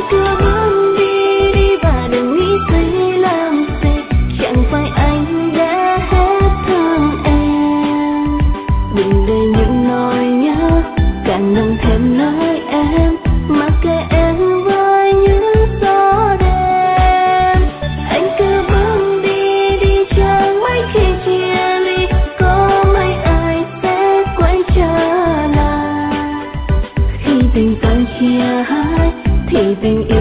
cứ bước đi đi và đừng nghĩ suy làm gì, chẳng phải anh đã hết thương em. Đừng để những nỗi nhớ càng nâng thêm nơi em, mặc kệ em với những gió đêm. Anh cứ bước đi đi chẳng mấy khi chia ly, có mấy ai sẽ quay trở lại. Khi tình ta chia hai thì tình yêu